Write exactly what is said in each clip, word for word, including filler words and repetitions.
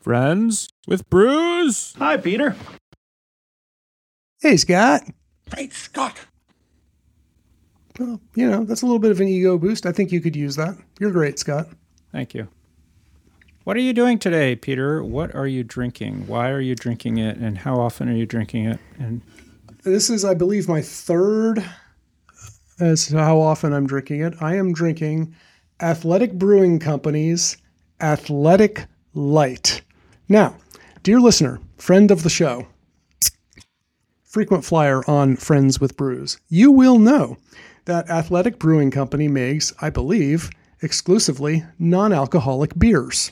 Friends with Brews. Hi, Peter. Hey, Scott. Hey, Scott. Well, you know, that's a little bit of an ego boost. I think you could use that. You're great, Scott. Thank you. What are you doing today, Peter? What are you drinking? Why are you drinking it? And how often are you drinking it? And this is, I believe, my third as to how often I'm drinking it. I am drinking Athletic Brewing Company's Athletic Light. Now, dear listener, friend of the show, frequent flyer on Friends with Brews, you will know that Athletic Brewing Company makes, I believe, exclusively non-alcoholic beers.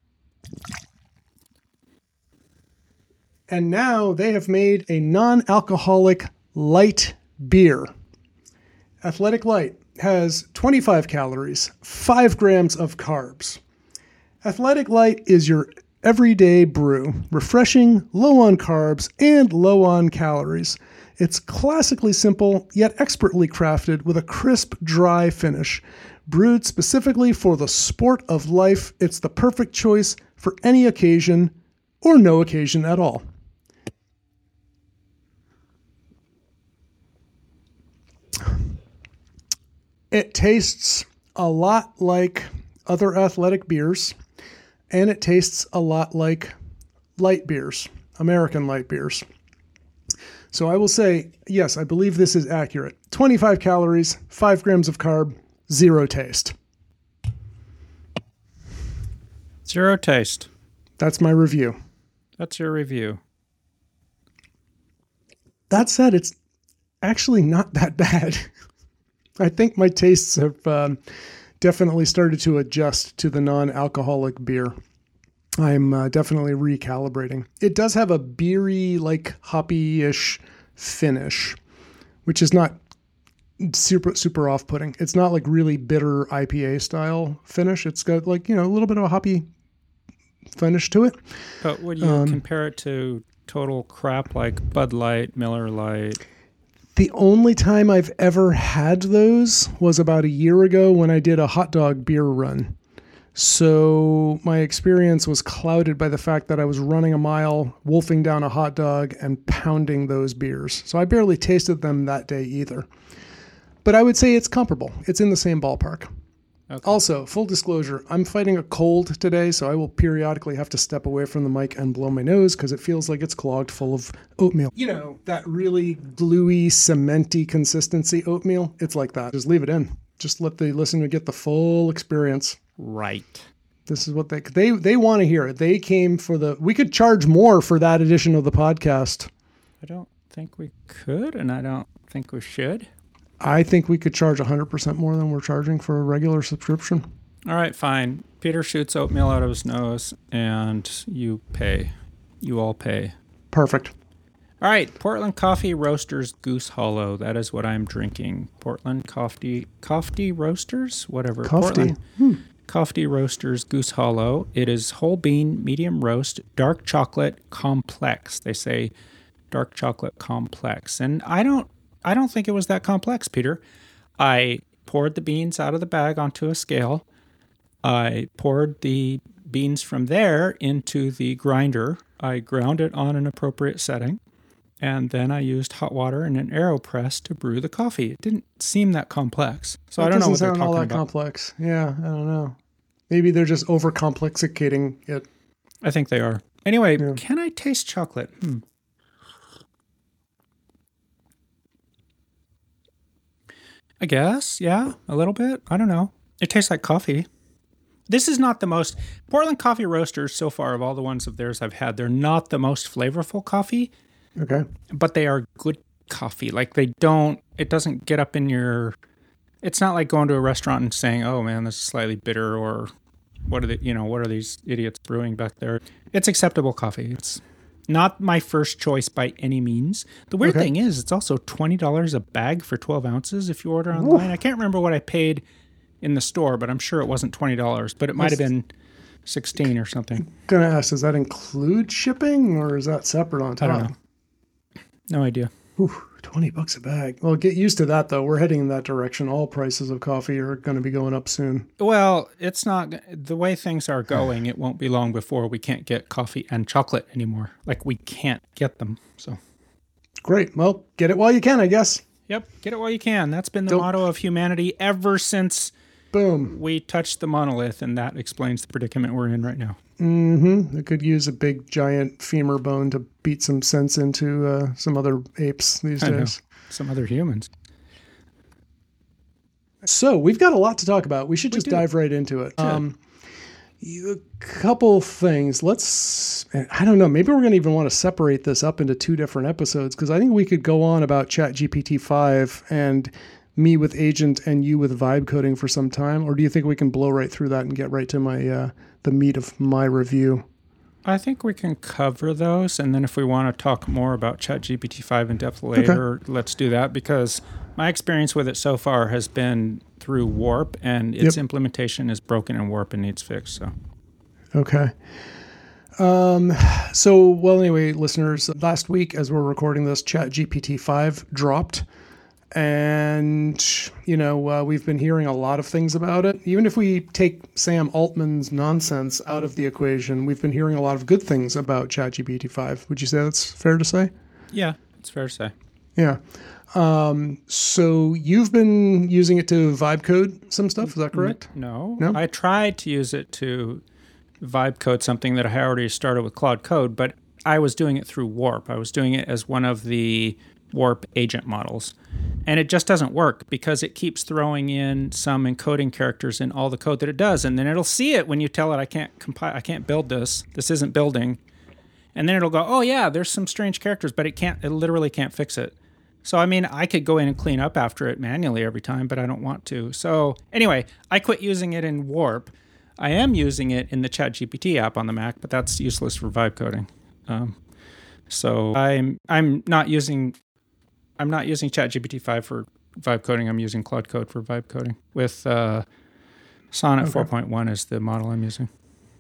And now they have made a non-alcoholic light beer. Athletic Light has twenty-five calories, five grams of carbs. Athletic Light is your everyday brew, refreshing, low on carbs, and low on calories. It's classically simple, yet expertly crafted with a crisp, dry finish. Brewed specifically for the sport of life, it's the perfect choice for any occasion or no occasion at all. It tastes a lot like other athletic beers, and it tastes a lot like light beers, American light beers. So I will say, yes, I believe this is accurate. twenty-five calories, five grams of carb, zero taste. zero taste. That's my review. That's your review. That said, it's actually not that bad. I think my tastes have um, definitely started to adjust to the non-alcoholic beer. I'm uh, definitely recalibrating. It does have a beery, like hoppy-ish finish, which is not super super off-putting. It's not like really bitter I P A style finish. It's got like, you know, a little bit of a hoppy finish to it. But would you um, compare it to total crap like Bud Light, Miller Lite? The only time I've ever had those was about a year ago when I did a hot dog beer run. So my experience was clouded by the fact that I was running a mile, wolfing down a hot dog, and pounding those beers. So I barely tasted them that day either. But I would say it's comparable. It's in the same ballpark. Okay. Also, full disclosure, I'm fighting a cold today, so I will periodically have to step away from the mic and blow my nose because it feels like it's clogged full of oatmeal. You know, that really gluey, cementy consistency oatmeal? It's like that. Just leave it in. Just let the listener get the full experience. Right. This is what they they they want to hear. They came for the... We could charge more for that edition of the podcast. I don't think we could, and I don't think we should. I think we could charge one hundred percent more than we're charging for a regular subscription. All right, fine. Peter shoots oatmeal out of his nose, and you pay. You all pay. Perfect. All right, Portland Coffee Roasters Goose Hollow. That is what I'm drinking. Portland Coffee Coffee Roasters? Whatever. Coffee. Portland Hmm. Coffee Roasters Goose Hollow. It is whole bean, medium roast, dark chocolate complex. They say dark chocolate complex. And I don't I don't think it was that complex, Peter. I poured the beans out of the bag onto a scale. I poured the beans from there into the grinder. I ground it on an appropriate setting. And then I used hot water and an AeroPress to brew the coffee. It didn't seem that complex. So that I don't know what they're talking talking all that about. complex. Yeah, I don't know. Maybe they're just over-complexicating it. I think they are. Anyway, yeah. Can I taste chocolate? Hmm. I guess, yeah, a little bit. I don't know. It tastes like coffee. This is not the most... Portland Coffee Roasters, so far, of all the ones of theirs I've had, they're not the most flavorful coffee. Okay. But they are good coffee. Like, they don't... It doesn't get up in your... It's not like going to a restaurant and saying, oh, man, this is slightly bitter, or what are the, you know, what are these idiots brewing back there? It's acceptable coffee. It's not my first choice by any means. The weird okay. thing is, it's also twenty dollars a bag for twelve ounces if you order online. Oof. I can't remember what I paid in the store, but I'm sure it wasn't twenty dollars, but it might have been sixteen or something. I'm going to ask, does that include shipping, or is that separate on top? I don't know. No idea. Ooh, twenty bucks a bag. Well, get used to that, though. We're heading in that direction. All prices of coffee are going to be going up soon. Well, it's not the way things are going. It won't be long before we can't get coffee and chocolate anymore. Like, we can't get them. So, great. Well, get it while you can, I guess. Yep. Get it while you can. That's been the Don't- motto of humanity ever since Boom. we touched the monolith, and that explains the predicament we're in right now. Mm-hmm. It could use a big, giant femur bone to beat some sense into uh, some other apes these I know. days. Some other humans. So we've got a lot to talk about. We should We just do. dive right into it. Should. Um, you- a couple things. Let's, I don't know, maybe we're going to even want to separate this up into two different episodes, because I think we could go on about ChatGPT five and me with agent and you with vibe coding for some time. Or do you think we can blow right through that and get right to my uh, the meat of my review? I think we can cover those, and then if we want to talk more about ChatGPT five in depth later, okay. Let's do that, because my experience with it so far has been through Warp, and its yep. implementation is broken in Warp and needs fixed. So, okay. Um, so, well, anyway, listeners, last week as we're recording this, ChatGPT five dropped. And, you know, uh, we've been hearing a lot of things about it. Even if we take Sam Altman's nonsense out of the equation, we've been hearing a lot of good things about ChatGPT five. Would you say that's fair to say? Yeah, it's fair to say. Yeah. Um, so you've been using it to vibe code some stuff, is that correct? No. No? I tried to use it to vibe code something that I had already started with Claude Code, but I was doing it through Warp. I was doing it as one of the Warp agent models. And it just doesn't work because it keeps throwing in some encoding characters in all the code that it does. And then it'll see it when you tell it, I can't compile, I can't build this. This isn't building. And then it'll go, oh yeah, there's some strange characters, but it can't, it literally can't fix it. So, I mean, I could go in and clean up after it manually every time, but I don't want to. So anyway, I quit using it in Warp. I am using it in the ChatGPT app on the Mac, but that's useless for vibe coding. Um, so I'm I'm not using I'm not using ChatGPT five for vibe coding. I'm using Claude Code for vibe coding. With uh, Sonnet okay. four point one is the model I'm using.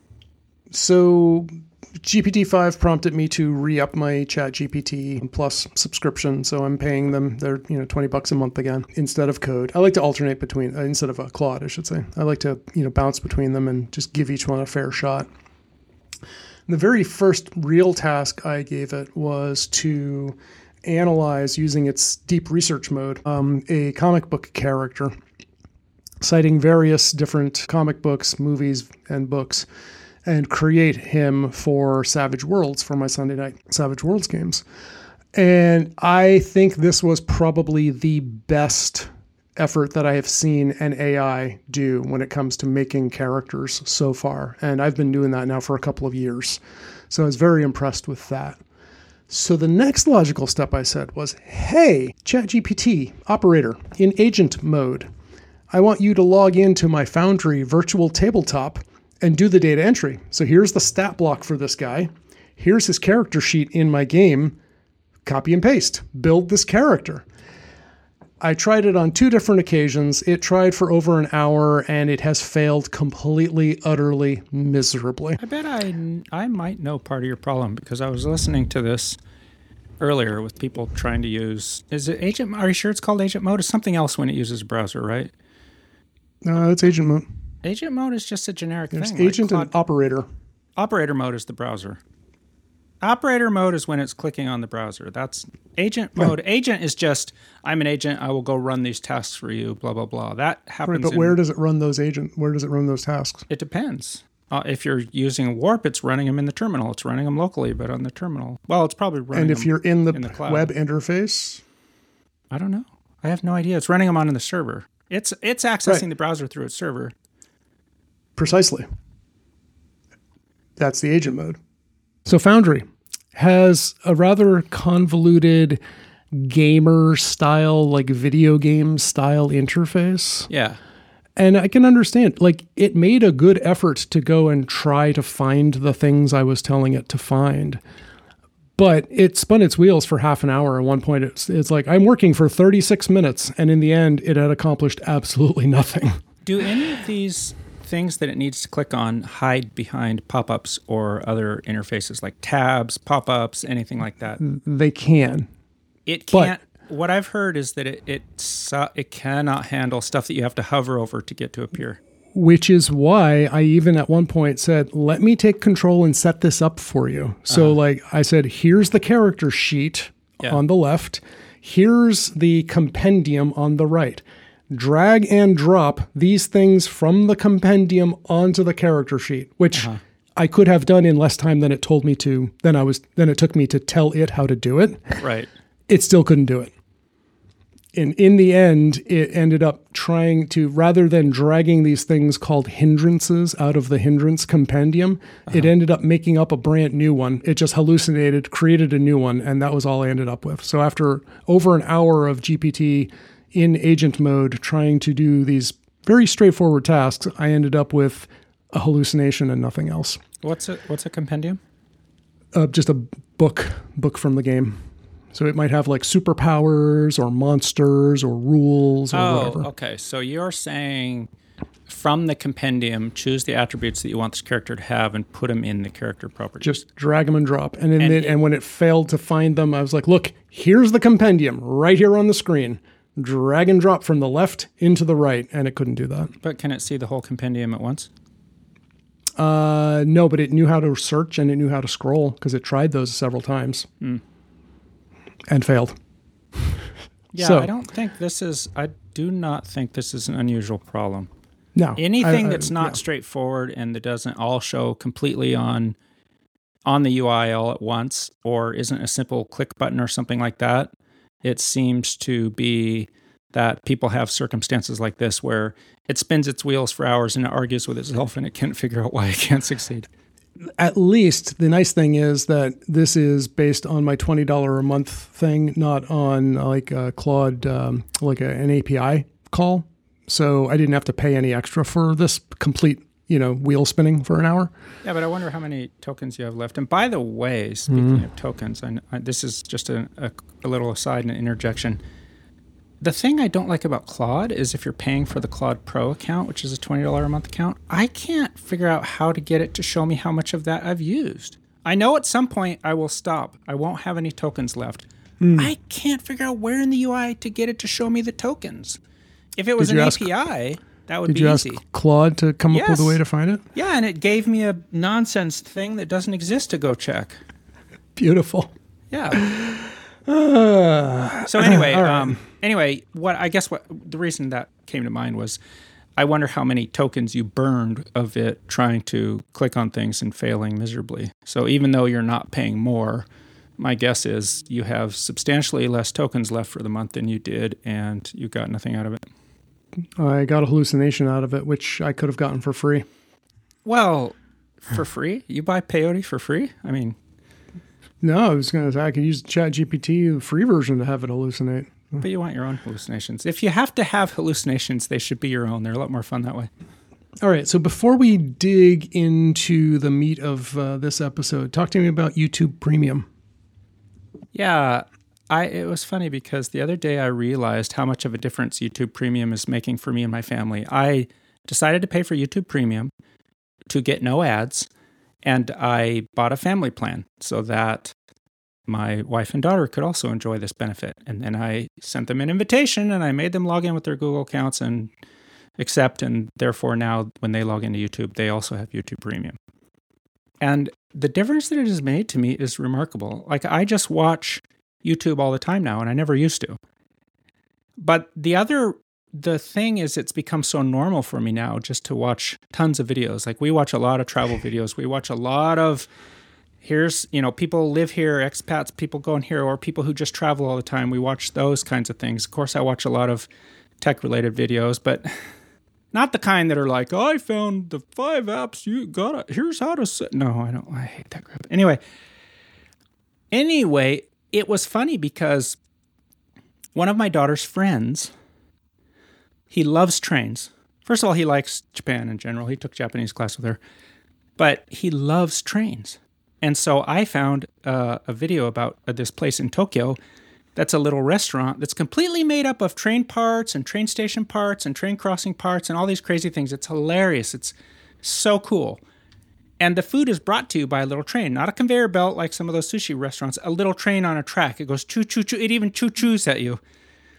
So G P T five prompted me to re-up my ChatGPT Plus subscription. So I'm paying them, they're, you know, twenty bucks a month again instead of code. I like to alternate between, uh, instead of a Claude, I should say. I like to, you know, bounce between them and just give each one a fair shot. The very first real task I gave it was to analyze, using its deep research mode, um, a comic book character, citing various different comic books, movies, and books, and create him for Savage Worlds, for my Sunday night Savage Worlds games. And I think this was probably the best effort that I have seen an A I do when it comes to making characters so far. And I've been doing that now for a couple of years. So I was very impressed with that. So the next logical step I said was, hey, ChatGPT operator in agent mode, I want you to log into my Foundry virtual tabletop and do the data entry. So here's the stat block for this guy. Here's his character sheet in my game. Copy and paste. Build this character. I tried it on two different occasions. It tried for over an hour, and it has failed completely, utterly, miserably. I bet I, I might know part of your problem, because I was listening to this earlier with people trying to use... Is it agent? Are you sure it's called agent mode? It's something else when it uses a browser, right? No, uh, it's agent mode. Agent mode is just a generic There's thing. agent like and operator. Operator mode is the browser. Operator mode is when it's clicking on the browser. That's agent mode. Right. Agent is just, I'm an agent, I will go run these tasks for you, blah, blah, blah. That happens. Right, but in, where does it run those agent? Where does it run those tasks? It depends. Uh, if you're using Warp, it's running them in the terminal. It's running them locally, but on the terminal. Well, it's probably running And if them you're in the, in the cloud. web interface? I don't know. I have no idea. It's running them on the server. It's it's accessing right. the browser through its server. Precisely. That's the agent mode. So Foundry has a rather convoluted gamer style, like video game style interface. Yeah. And I can understand, like, it made a good effort to go and try to find the things I was telling it to find. But it spun its wheels for half an hour. At one point, it's, it's like, I'm working for thirty-six minutes. And in the end, it had accomplished absolutely nothing. Do any of these things that it needs to click on hide behind pop-ups or other interfaces like tabs, pop-ups, anything like that? They can. It can't. But what I've heard is that it it, su- it cannot handle stuff that you have to hover over to get to appear. Which is why I even at one point said, let me take control and set this up for you. So uh-huh. like I said, here's the character sheet yeah. on the left. Here's the compendium on the right. Drag and drop these things from the compendium onto the character sheet, which uh-huh. I could have done in less time than it told me to, than I was, than it took me to tell it how to do it. Right. It still couldn't do it. And in the end, it ended up trying to, rather than dragging these things called hindrances out of the hindrance compendium, uh-huh. it ended up making up a brand new one. It just hallucinated, created a new one, and that was all I ended up with. So after over an hour of G P T in agent mode trying to do these very straightforward tasks, I ended up with a hallucination and nothing else. What's a, what's a compendium? Uh, just a book, book from the game. So it might have like superpowers or monsters or rules or oh, whatever. Okay. So you're saying from the compendium, choose the attributes that you want this character to have and put them in the character properties. Just drag them and drop. And, then And it, it- and when it failed to find them, I was like, look, here's the compendium right here on the screen. Drag and drop from the left into the right. And it couldn't do that. But can it see the whole compendium at once? Uh, no, but it knew how to search and it knew how to scroll because it tried those several times. Mm. And failed. Yeah, So- I don't think this is, I do not think this is an unusual problem. No. Anything I- I- that's not yeah. straightforward and that doesn't all show completely on on the U I all at once, or isn't a simple click button or something like that, it seems to be that people have circumstances like this where it spins its wheels for hours and it argues with itself and it can't figure out why it can't succeed. At least the nice thing is that this is based on my twenty dollars a month thing, not on like a Claude, um, like a, an A P I call. So I didn't have to pay any extra for this complete, you know, wheel spinning for an hour. Yeah, but I wonder how many tokens you have left. And by the way, speaking Mm-hmm. of tokens, I, I, this is just a, a, a little aside and an interjection. The thing I don't like about Claude is if you're paying for the Claude Pro account, which is a twenty dollars a month account, I can't figure out how to get it to show me how much of that I've used. I know at some point I will stop. I won't have any tokens left. Mm. I can't figure out where in the U I to get it to show me the tokens. If it was Did an you ask- A P I, that would Did be you easy. ask Claude to come up with a Yes. way to find it? Yeah, and it gave me a nonsense thing that doesn't exist to go check. Beautiful. Yeah. Uh, So anyway, all right. um, anyway, what I guess what the reason that came to mind was, I wonder how many tokens you burned of it trying to click on things and failing miserably. So even though you're not paying more, my guess is you have substantially less tokens left for the month than you did, and you got nothing out of it. I got a hallucination out of it, which I could have gotten for free. Well, for free? You buy peyote for free? I mean, No, I was going to say I could use ChatGPT, the free version, to have it hallucinate. but you want your own hallucinations. If you have to have hallucinations, they should be your own. They're a lot more fun that way. All right, so before we dig into the meat of uh, this episode, talk to me about YouTube Premium. Yeah, I it was funny because the other day I realized how much of a difference YouTube Premium is making for me and my family. I decided to pay for YouTube Premium to get no ads, and I bought a family plan so that my wife and daughter could also enjoy this benefit. And then I sent them an invitation and I made them log in with their Google accounts and accept, and therefore now when they log into YouTube, they also have YouTube Premium. And the difference that it has made to me is remarkable. Like, I just watch YouTube all the time now, and I never used to. But the other, the thing is, it's become so normal for me now just to watch tons of videos. Like, we watch a lot of travel videos. We watch a lot of, here's, you know, people live here, expats, people going here, or people who just travel all the time. We watch those kinds of things. Of course, I watch a lot of tech-related videos, but not the kind that are like, oh, I found the five apps you gotta, here's how to set. No, I don't, I hate that crap. Anyway, anyway, it was funny because one of my daughter's friends, he loves trains. First of all, he likes Japan in general. He took Japanese class with her, but he loves trains. And so I found uh, a video about uh, this place in Tokyo that's a little restaurant that's completely made up of train parts and train station parts and train crossing parts and all these crazy things. It's hilarious. It's so cool. And the food is brought to you by a little train, not a conveyor belt like some of those sushi restaurants, a little train on a track. It goes choo, choo, choo. It even choo-choos at you.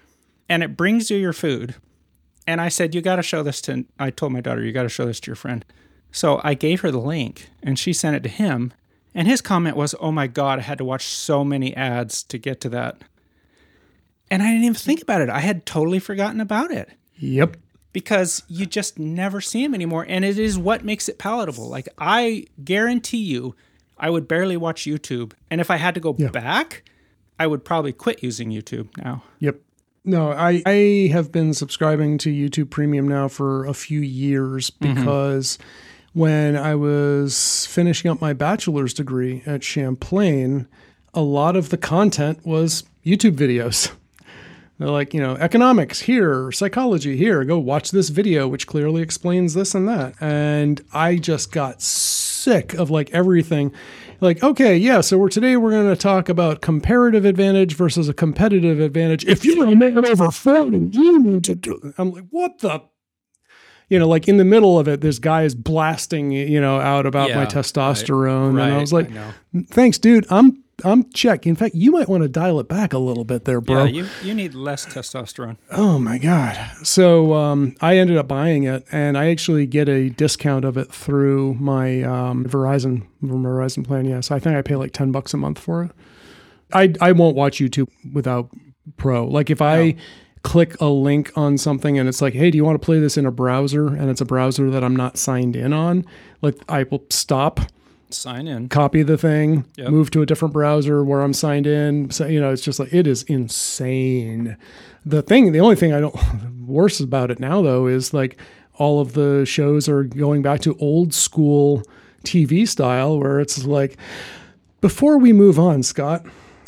And it brings you your food. And I said, you got to show this to, I told my daughter, you got to show this to your friend. So I gave her the link, and she sent it to him. And his comment was, oh my God, I had to watch so many ads to get to that. And I didn't even think about it. I had totally forgotten about it. Yep. Because you just never see them anymore. And it is what makes it palatable. Like, I guarantee you, I would barely watch YouTube. And if I had to go yeah. back, I would probably quit using YouTube now. Yep. No, I, I have been subscribing to YouTube Premium now for a few years because mm-hmm. when I was finishing up my bachelor's degree at Champlain, a lot of the content was YouTube videos. They're like, you know, economics here, psychology here, go watch this video, which clearly explains this and that. And I just got sick of like everything. Like, okay, yeah, so we're today we're going to talk about comparative advantage versus a competitive advantage. If you're a man over forty, you need to do it. I'm like, what the? You know, like in the middle of it, this guy is blasting, you know, out about yeah, my testosterone. Right, and I was like, I thanks, dude. I'm I'm check. In fact, you might want to dial it back a little bit there, bro. Yeah, you, you need less testosterone. Oh, my God. So um, I ended up buying it, and I actually get a discount of it through my um, Verizon Verizon plan. Yeah, so I think I pay like ten bucks a month for it. I, I won't watch YouTube without Pro. Like if I... No. click a link on something and it's like, hey, do you want to play this in a browser? And it's a browser that I'm not signed in on. Like I will stop, sign in, copy the thing, yep. move to a different browser where I'm signed in. So, you know, it's just like, it is insane. The thing, the only thing I don't, worse about it now though, is like all of the shows are going back to old school T V style where it's like, before we move on, Scott,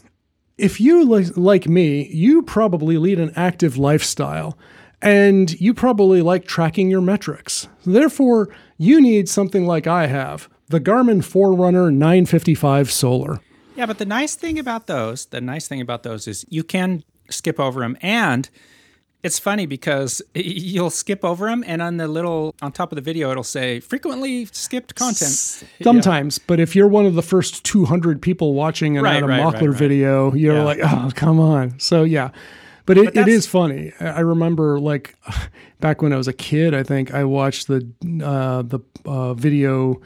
if you, like, like me, you probably lead an active lifestyle and you probably like tracking your metrics. Therefore, you need something like I have, the Garmin Forerunner nine fifty-five Solar. Yeah, but the nice thing about those, the nice thing about those is you can skip over them. And it's funny because you'll skip over them and on the little, on top of the video, it'll say frequently skipped content. Sometimes, yeah. But if you're one of the first two hundred people watching an right, Adam right, Mockler right, right. video, you're yeah. like, oh, come on. So yeah, but it, but it is funny. I remember like back when I was a kid, I think I watched the, uh, the uh, video,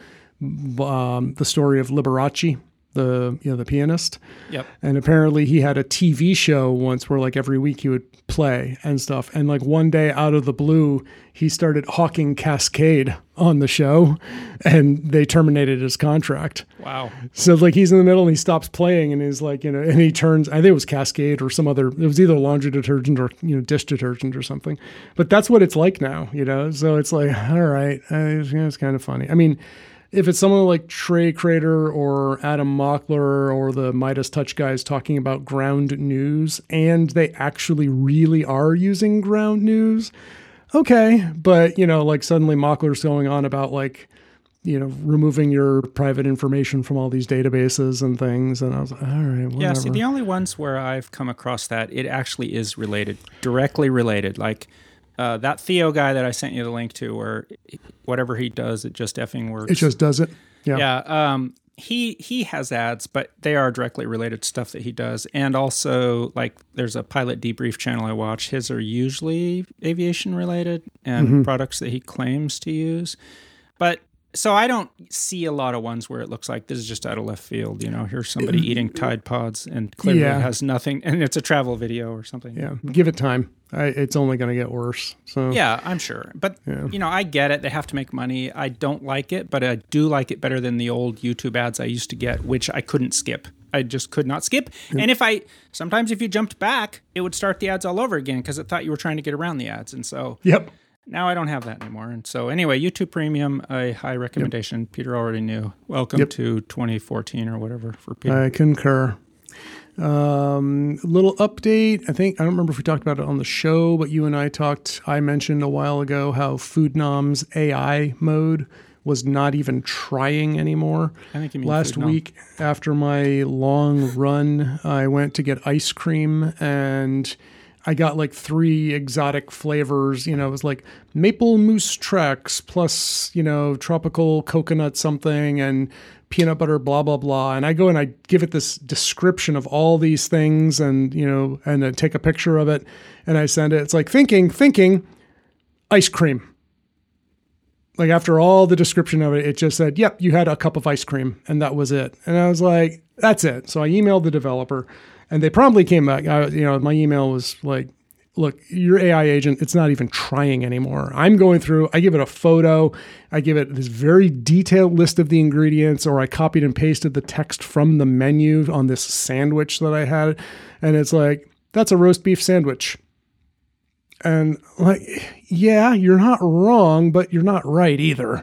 um, the story of Liberace. The you know the pianist, yep. And apparently he had a T V show once where like every week he would play and stuff. And like one day out of the blue, he started hawking Cascade on the show, and they terminated his contract. Wow! So like he's in the middle and he stops playing, and he's like you know, and he turns. I think it was Cascade or some other. It was either laundry detergent or you know dish detergent or something. But that's what it's like now, you know. So it's like all right, uh, it's, you know, it's kind of funny. I mean. If it's someone like Trey Crater or Adam Mockler or the Midas Touch guys talking about ground news and they actually really are using ground news, okay. But, you know, like suddenly Mockler's going on about like, you know, removing your private information from all these databases and things. And I was like, all right, whatever. Yeah, see, the only ones where I've come across that, it actually is related, directly related. Like, Uh, that Theo guy that I sent you the link to, where whatever he does, it just effing works. It just does it. Yeah. Yeah. Um, he he has ads, but they are directly related to stuff that he does. And also, like, there's a Pilot Debrief channel I watch. His are usually aviation related and mm-hmm. products that he claims to use. But so I don't see a lot of ones where it looks like this is just out of left field. You know, here's somebody eating Tide Pods and clearly yeah. has nothing, and it's a travel video or something. Yeah, give it time. I, it's only going to get worse. So yeah, I'm sure. But, yeah. you know, I get it. They have to make money. I don't like it, but I do like it better than the old YouTube ads I used to get, which I couldn't skip. I just could not skip. Yep. And if I, sometimes if you jumped back, it would start the ads all over again because it thought you were trying to get around the ads. And so yep. now I don't have that anymore. And so anyway, YouTube Premium, a high recommendation. Yep. Peter already knew. Welcome yep. to twenty fourteen or whatever for Peter. I concur. Um, little update. I think, I don't remember if we talked about it on the show, but you and I talked, I mentioned a while ago how Foodnom's A I mode was not even trying anymore. I think you mean Last Foodnom. week after my long run, I went to get ice cream and I got like three exotic flavors. You know, it was like maple mousse Trex plus, you know, tropical coconut something and peanut butter, blah, blah, blah. And I go and I give it this description of all these things and, you know, and I take a picture of it and I send it. It's like thinking, thinking ice cream. Like after all the description of it, it just said, yep, you had a cup of ice cream and that was it. And I was like, that's it. So I emailed the developer and they promptly came back. I, you know, my email was like, look, your A I agent, it's not even trying anymore. I'm going through, I give it a photo, I give it this very detailed list of the ingredients, or I copied and pasted the text from the menu on this sandwich that I had. And it's like, that's a roast beef sandwich. And like, yeah, you're not wrong, but you're not right either.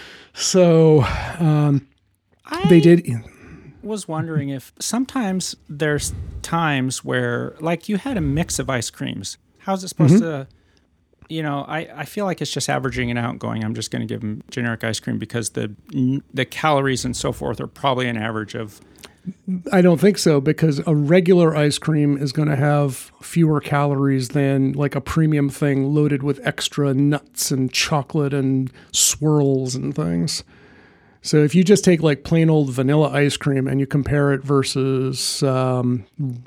So um, I they did. was wondering if sometimes there's times where, like, you had a mix of ice creams. How's it supposed mm-hmm. to, you know, I, I feel like it's just averaging it out and going, I'm just going to give them generic ice cream because the the calories and so forth are probably an average of. I don't think so, because a regular ice cream is going to have fewer calories than like a premium thing loaded with extra nuts and chocolate and swirls and things. So if you just take like plain old vanilla ice cream and you compare it versus um,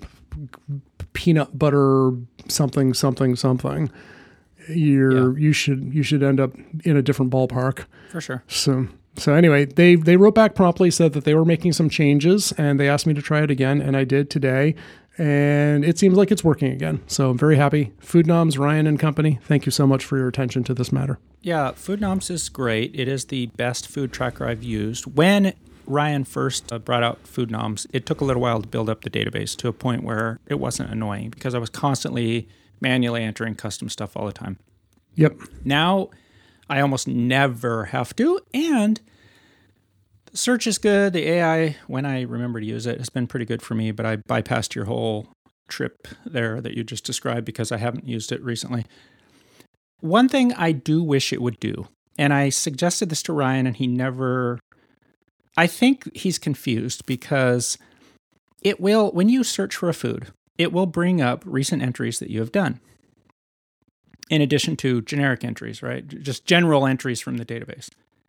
peanut butter something something something, you're yeah. you should you should end up in a different ballpark for sure. So. So anyway, they they wrote back promptly, said that they were making some changes, and they asked me to try it again, and I did today, and it seems like it's working again. So I'm very happy. Food Noms, Ryan and company, thank you so much for your attention to this matter. Yeah, Food Noms is great. It is the best food tracker I've used. When Ryan first uh, brought out Food Noms, it took a little while to build up the database to a point where it wasn't annoying because I was constantly manually entering custom stuff all the time. Yep. Now I almost never have to, and the search is good. The A I, when I remember to use it, has been pretty good for me, but I bypassed your whole trip there that you just described because I haven't used it recently. One thing I do wish it would do, and I suggested this to Ryan, and he never, I think he's confused because it will, when you search for a food, it will bring up recent entries that you have done. In addition to generic entries, right? Just general entries from the database.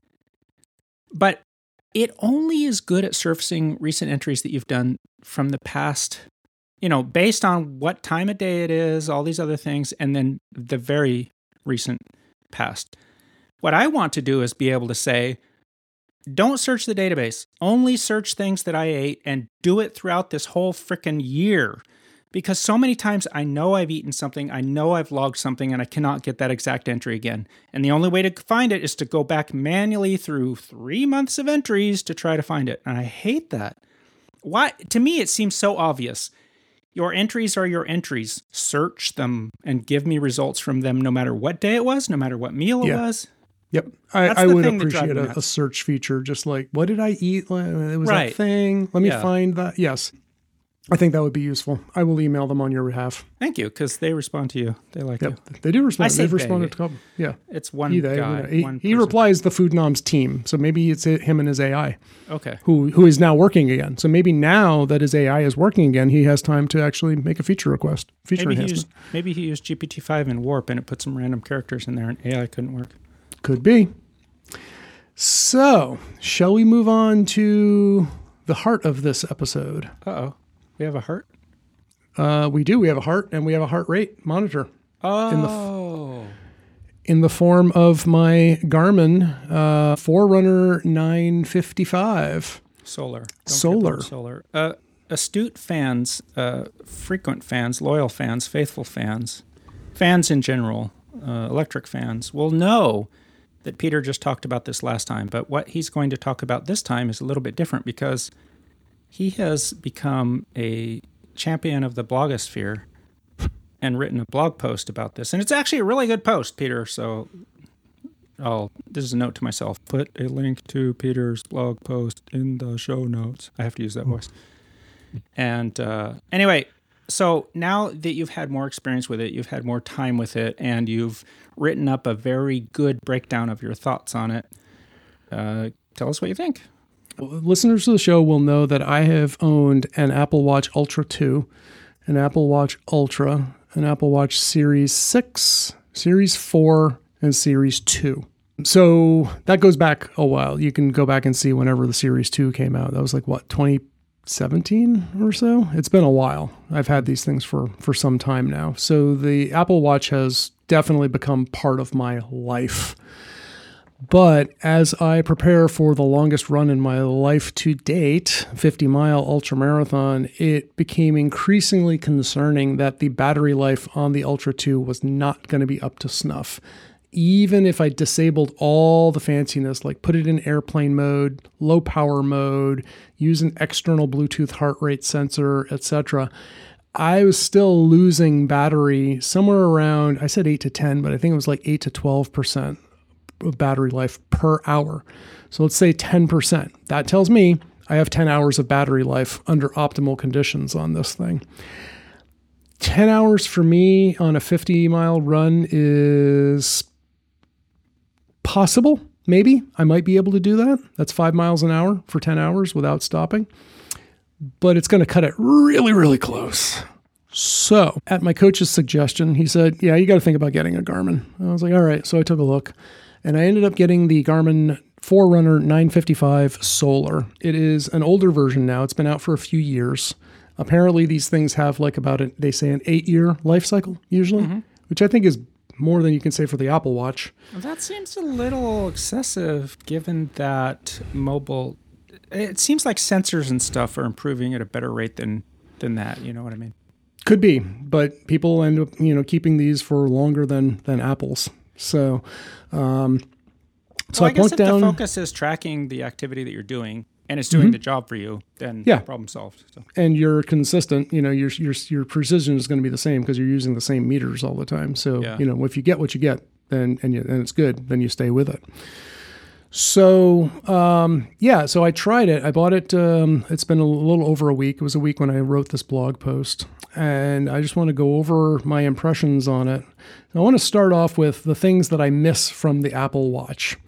But it only is good at surfacing recent entries that you've done from the past, you know, based on what time of day it is, all these other things, and then the very recent past. What I want to do is be able to say, don't search the database. Only search things that I ate and do it throughout this whole frickin' year. Because so many times I know I've eaten something, I know I've logged something, and I cannot get that exact entry again. And the only way to find it is to go back manually through three months of entries to try to find it. And I hate that. Why? To me, it seems so obvious. Your entries are your entries. Search them and give me results from them no matter what day it was, no matter what meal it yeah. was. Yep. I, I would appreciate a, a search feature, just like, what did I eat? It was right. that thing. Let me yeah. find that. Yes. I think that would be useful. I will email them on your behalf. Thank you, because they respond to you. They like yep. you. They do respond. I say They've they. responded to a couple. Yeah. It's one he, they, guy. He, one he replies the Food Noms team. So maybe it's him and his A I. Okay. Who who is now working again. So maybe now that his A I is working again, he has time to actually make a feature request. Feature maybe enhancement. He used, maybe he used G P T five and Warp and it put some random characters in there and A I couldn't work. Could be. So, shall we move on to the heart of this episode? Uh-oh. We have a heart? Uh, we do. We have a heart, and we have a heart rate monitor. Oh. In the, in the form of my Garmin uh, Forerunner nine fifty-five. Solar. Don't solar. Solar. Uh, astute fans, uh, frequent fans, loyal fans, faithful fans, fans in general, uh, electric fans, will know that Peter just talked about this last time. But what he's going to talk about this time is a little bit different because he has become a champion of the blogosphere and written a blog post about this. And it's actually a really good post, Peter. So I'll, this is a note to myself. Put a link to Peter's blog post in the show notes. I have to use that voice. And uh, anyway, so now that you've had more experience with it, you've had more time with it, and you've written up a very good breakdown of your thoughts on it, uh, tell us what you think. Listeners to the show will know that I have owned an Apple Watch Ultra two, an Apple Watch Ultra, an Apple Watch Series six, Series four, and Series two. So that goes back a while. You can go back and see whenever the Series two came out. That was like, what, twenty seventeen or so? It's been a while. I've had these things for, for some time now. So the Apple Watch has definitely become part of my life. But as I prepare for the longest run in my life to date, fifty mile ultra marathon, it became increasingly concerning that the battery life on the Ultra two was not going to be up to snuff. Even if I disabled all the fanciness, like put it in airplane mode, low power mode, use an external Bluetooth heart rate sensor, et cetera, I was still losing battery somewhere around, I said eight to ten, but I think it was like eight to twelve percent of battery life per hour. So let's say ten percent. That tells me I have ten hours of battery life under optimal conditions on this thing. ten hours for me on a fifty mile run is possible. Maybe I might be able to do that. That's five miles an hour for ten hours without stopping. But it's going to cut it really, really close. So at my coach's suggestion, he said, yeah, you got to think about getting a Garmin. I was like, all right. So I took a look and I ended up getting the Garmin Forerunner nine fifty-five Solar. It is an older version now. It's been out for a few years. Apparently these things have like about, a, they say an eight year life cycle usually, mm-hmm. which I think is more than you can say for the Apple Watch. That seems a little excessive given that mobile, it seems like sensors and stuff are improving at a better rate than, than that. You know what I mean? Could be, but people end up, you know, keeping these for longer than, than Apple's. So, um, so well, I, I guess plunked if down. the focus is tracking the activity that you're doing and it's doing mm-hmm. the job for you, then yeah. problem solved. So. And you're consistent, you know, your your your precision is going to be the same because you're using the same meters all the time. So, yeah. you know, if you get what you get, then and you, and it's good, then you stay with it. So, um, yeah, so I tried it. I bought it. Um, it's been a little over a week. It was a week when I wrote this blog post. And I just want to go over my impressions on it. I want to start off with the things that I miss from the Apple Watch.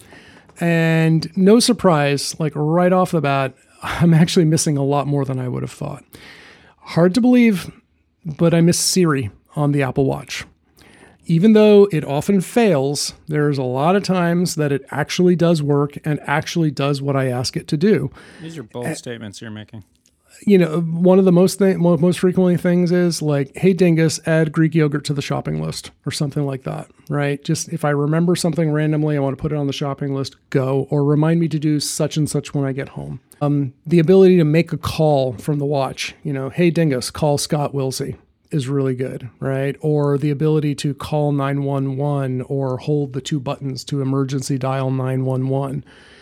And no surprise, like right off the bat, I'm actually missing a lot more than I would have thought. Hard to believe, but I miss Siri on the Apple Watch. Even though it often fails, there's a lot of times that it actually does work and actually does what I ask it to do. These are bold uh, statements you're making. You know, one of the most th- most frequently things is like, hey, Dingus, add Greek yogurt to the shopping list or something like that, right? Just if I remember something randomly, I want to put it on the shopping list, go, or remind me to do such and such when I get home. Um, the ability to make a call from the watch, you know, hey, Dingus, call Scott Wilsey is really good, right? Or the ability to call nine one one or hold the two buttons to emergency dial nine one one.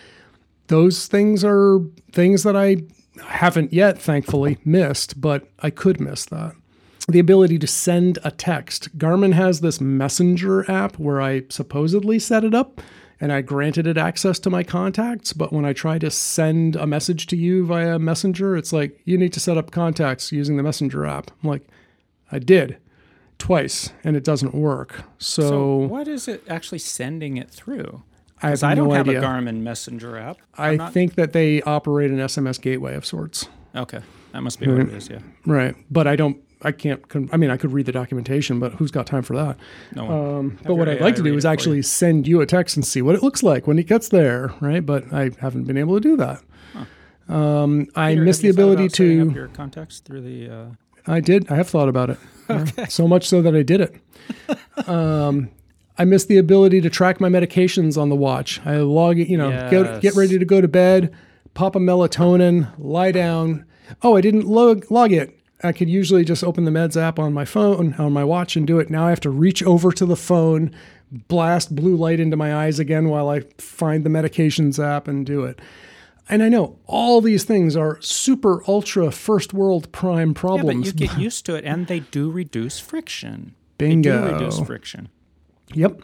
Those things are things that I haven't yet, thankfully, missed, but I could miss that. The ability to send a text. Garmin has this Messenger app where I supposedly set it up and I granted it access to my contacts, but when I try to send a message to you via Messenger, it's like, you need to set up contacts using the Messenger app. I'm like, I did twice and it doesn't work. So, so what is it actually sending it through? I, have I don't no have idea. a Garmin Messenger app. I'm I not... think that they operate an S M S gateway of sorts. Okay. That must be right. what it is, yeah. Right. But I don't, I can't, I mean, I could read the documentation, but who's got time for that? No one. Um, but what I'd like to do is actually send you a text and see what it looks like when it gets there, right? But I haven't been able to do that. Huh. Um, I Peter, miss the ability to... setting up your contacts through the... Uh... I did. I have thought about it. Okay. Yeah. So much so that I did it. um, I miss the ability to track my medications on the watch. I log it, you know, yes. get, get ready to go to bed, pop a melatonin, lie down. Oh, I didn't log, log it. I could usually just open the Meds app on my phone, on my watch and do it. Now I have to reach over to the phone, blast blue light into my eyes again while I find the medications app and do it. And I know all these things are super, ultra, first world prime problems. Yeah, but you get used to it, and they do reduce friction. Bingo. They do reduce friction. Yep.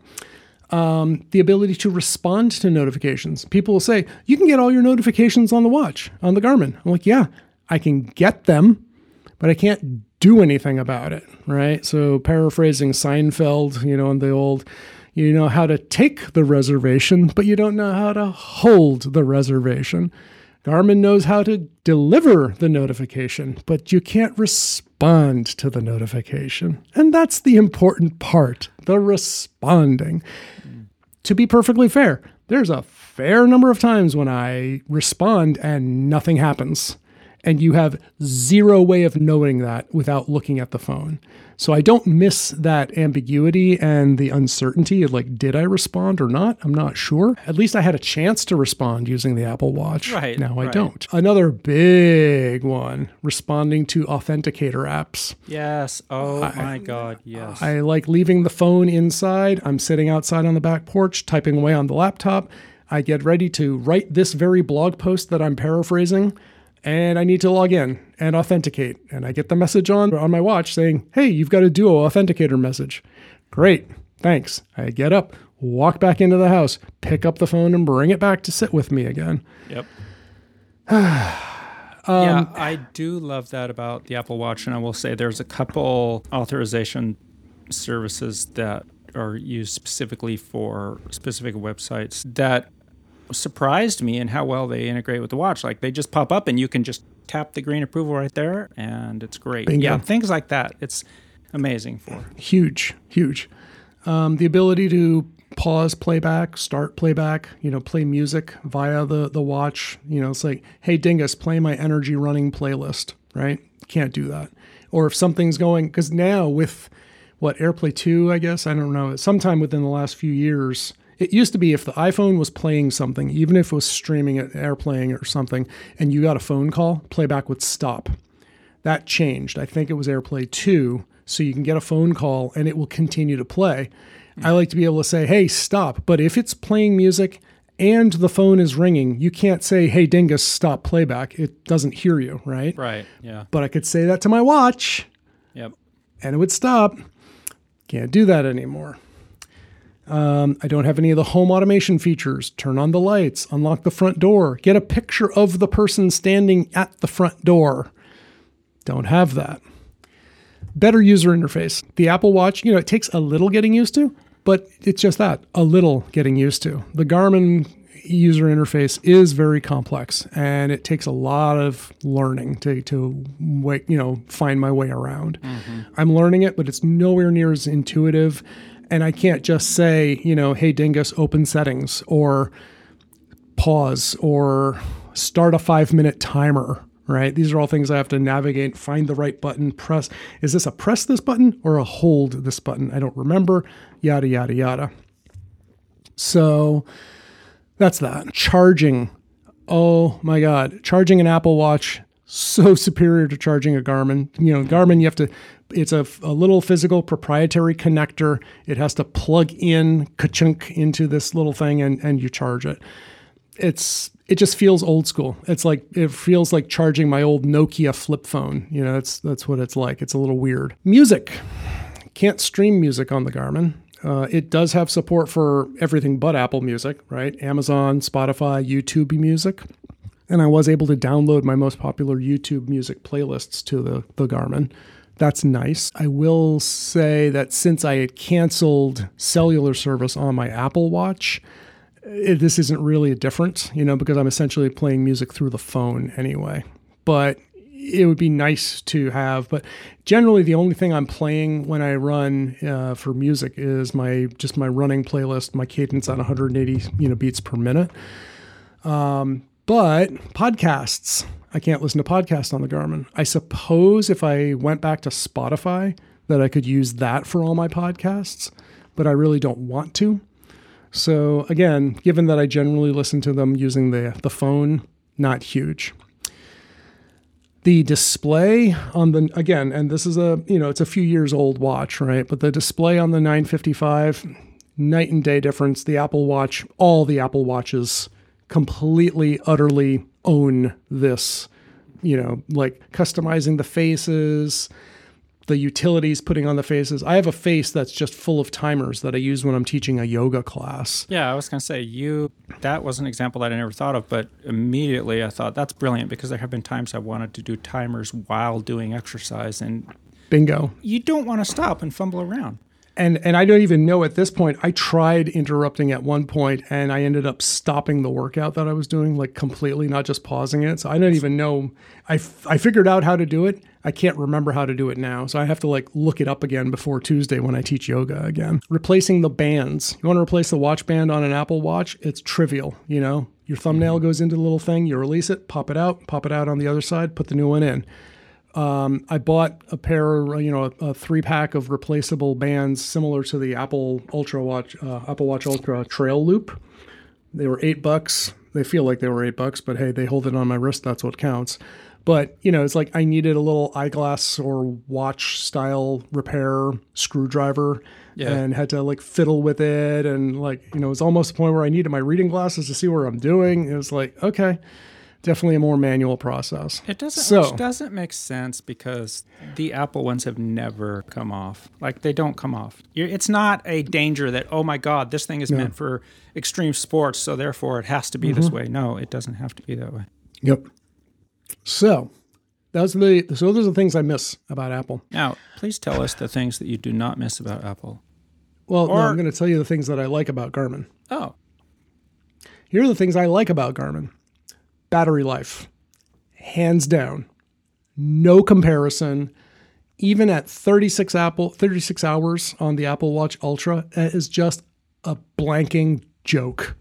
Um, the ability to respond to notifications. People will say, you can get all your notifications on the watch, on the Garmin. I'm like, yeah, I can get them, but I can't do anything about it, right? So paraphrasing Seinfeld, you know, on the old, you know how to take the reservation, but you don't know how to hold the reservation. Garmin knows how to deliver the notification, but you can't respond respond to the notification. And that's the important part, the responding. Mm. To be perfectly fair, there's a fair number of times when I respond and nothing happens. And you have zero way of knowing that without looking at the phone. So I don't miss that ambiguity and the uncertainty of like, did I respond or not? I'm not sure. At least I had a chance to respond using the Apple Watch. Right. Now I right. don't. Another big one, responding to authenticator apps. Yes. Oh I, my God. Yes. I like leaving the phone inside. I'm sitting outside on the back porch, typing away on the laptop. I get ready to write this very blog post that I'm paraphrasing. And I need to log in and authenticate. And I get the message on, on my watch saying, hey, you've got a Duo authenticator message. Great, thanks. I get up, walk back into the house, pick up the phone and bring it back to sit with me again. Yep. um, yeah, I do love that about the Apple Watch. And I will say there's a couple authorization services that are used specifically for specific websites that surprised me in how well they integrate with the watch. Like they just pop up and you can just tap the green approval right there and it's great. Bingo. Yeah, things like that. It's amazing for. Huge, huge. Um, the ability to pause playback, start playback, you know, play music via the, the watch. You know, it's like, hey, Dingus, play my energy running playlist, right? Can't do that. Or if something's going, because now with what, AirPlay two, I guess, I don't know, sometime within the last few years, it used to be if the iPhone was playing something, even if it was streaming it, airplaying or something, and you got a phone call, playback would stop. That changed. I think it was AirPlay two, so you can get a phone call and it will continue to play. Mm-hmm. I like to be able to say, hey, stop. But if it's playing music and the phone is ringing, you can't say, hey, Dingus, stop playback. It doesn't hear you, right? Right, yeah. But I could say that to my watch. Yep. And it would stop. Can't do that anymore. Um, I don't have any of the home automation features. Turn on the lights, unlock the front door, get a picture of the person standing at the front door. Don't have that. Better user interface. The Apple Watch, you know, it takes a little getting used to, but it's just that, a little getting used to. The Garmin user interface is very complex and it takes a lot of learning to, to wait, you know, find my way around. Mm-hmm. I'm learning it, but it's nowhere near as intuitive. And I can't just say, you know, hey, Dingus, open settings or pause or start a five minute timer, right? These are all things I have to navigate, find the right button, press. Is this a press this button or a hold this button? I don't remember, yada, yada, yada. So that's that. Charging. Oh my God. Charging an Apple Watch, so superior to charging a Garmin. You know, Garmin, you have to, it's a, a little physical proprietary connector. It has to plug in, ka-chunk into this little thing and, and you charge it. It's, it just feels old school. It's like, it feels like charging my old Nokia flip phone. You know, that's, that's what it's like. It's a little weird. Music. Can't stream music on the Garmin. Uh, it does have support for everything but Apple Music, right? Amazon, Spotify, YouTube Music. And I was able to download my most popular YouTube music playlists to the, the Garmin. That's nice. I will say that since I had canceled cellular service on my Apple Watch, it, this isn't really different, you know, because I'm essentially playing music through the phone anyway. But it would be nice to have. But generally, the only thing I'm playing when I run uh, for music is my just my running playlist, my cadence at one hundred eighty you know beats per minute. Um, but podcasts. I can't listen to podcasts on the Garmin. I suppose if I went back to Spotify that I could use that for all my podcasts, but I really don't want to. So again, given that I generally listen to them using the, the phone, not huge. The display on the, again, and this is a, you know, it's a few years old watch, right? But the display on the nine fifty-five, night and day difference. The Apple Watch, all the Apple Watches completely, utterly own this, you know, like customizing the faces, the utilities putting on the faces. I have a face that's just full of timers that I use when I'm teaching a yoga class. Yeah, I was going to say, you, that was an example that I never thought of, but immediately I thought that's brilliant because there have been times I wanted to do timers while doing exercise and bingo. You don't want to stop and fumble around. And and I don't even know at this point. I tried interrupting at one point, and I ended up stopping the workout that I was doing, like completely, not just pausing it. So I don't even know. I, f- I figured out how to do it. I can't remember how to do it now. So I have to like look it up again before Tuesday when I teach yoga again. Replacing the bands. You want to replace the watch band on an Apple Watch? It's trivial, you know. Your thumbnail goes into the little thing, you release it, pop it out, pop it out on the other side, put the new one in. Um, I bought a pair, you know, a, a three pack of replaceable bands similar to the Apple Ultra Watch, uh, Apple Watch Ultra Trail Loop. They were eight bucks. They feel like they were eight bucks, but hey, they hold it on my wrist. That's what counts. But, you know, it's like I needed a little eyeglass or watch style repair screwdriver yeah. and had to like fiddle with it. And like, you know, it was almost the point where I needed my reading glasses to see where I'm doing. It was like, okay. Definitely a more manual process. It doesn't, so, which doesn't make sense because the Apple ones have never come off. Like they don't come off. You're, it's not a danger that, oh my God, this thing is no. meant for extreme sports, so therefore it has to be mm-hmm. this way. No, it doesn't have to be that way. Yep. So those are the so those are the things I miss about Apple. Now, please tell us the things that you do not miss about Apple. Well, or, no, I'm going to tell you the things that I like about Garmin. Oh. Here are the things I like about Garmin. Battery life, hands down, no comparison. Even at thirty-six Apple, thirty-six hours on the Apple Watch Ultra, it is just a blanking joke.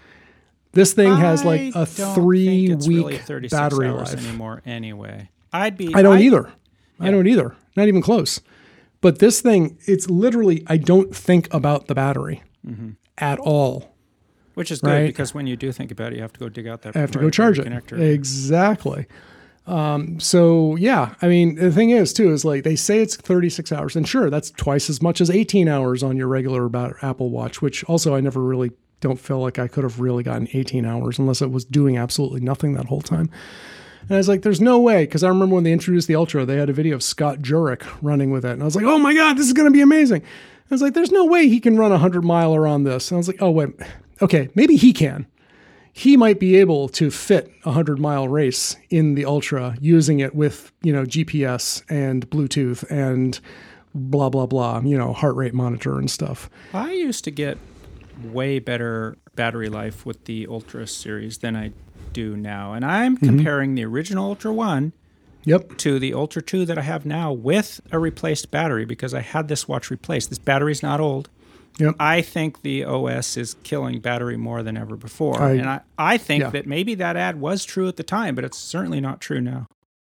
This thing has like a three-week really battery life anymore. Anyway, I'd be. I don't I, either. Yeah. I don't either. Not even close. But this thing, it's literally. I don't think about the battery mm-hmm. at all. Which is good right? because when you do think about it, you have to go dig out that. I have to go charge it. Connector. Exactly. Um, so yeah, I mean, the thing is too, is like they say it's thirty-six hours and sure, that's twice as much as eighteen hours on your regular Apple Watch, which also I never really don't feel like I could have really gotten eighteen hours unless it was doing absolutely nothing that whole time. And I was like, there's no way. Cause I remember when they introduced the Ultra, they had a video of Scott Jurek running with it. And I was like, oh my God, this is going to be amazing. I was like, there's no way he can run a hundred miler on this. And I was like, oh wait, okay, maybe he can. He might be able to fit a hundred mile race in the Ultra using it with, you know, G P S and Bluetooth and blah, blah, blah, you know, heart rate monitor and stuff. I used to get way better battery life with the Ultra series than I do now. And I'm mm-hmm. comparing the original Ultra one Yep. to the Ultra two that I have now with a replaced battery because I had this watch replaced. This battery's not old. Yep. I think the O S is killing battery more than ever before. I, and I, I think yeah. that maybe that ad was true at the time, but it's certainly not true now.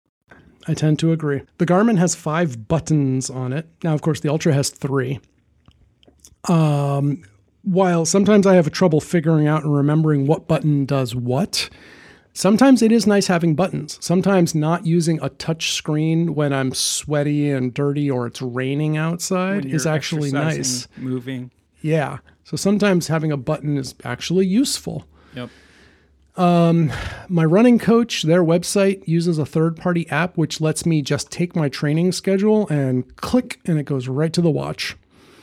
I tend to agree. The Garmin has five buttons on it. Now, of course, the Ultra has three. Um, while sometimes I have trouble figuring out and remembering what button does what, sometimes it is nice having buttons. Sometimes not using a touch screen when I'm sweaty and dirty or it's raining outside is actually nice. Moving. Yeah. So sometimes having a button is actually useful. Yep. Um, my running coach, their website uses a third-party app which lets me just take my training schedule and click, and it goes right to the watch.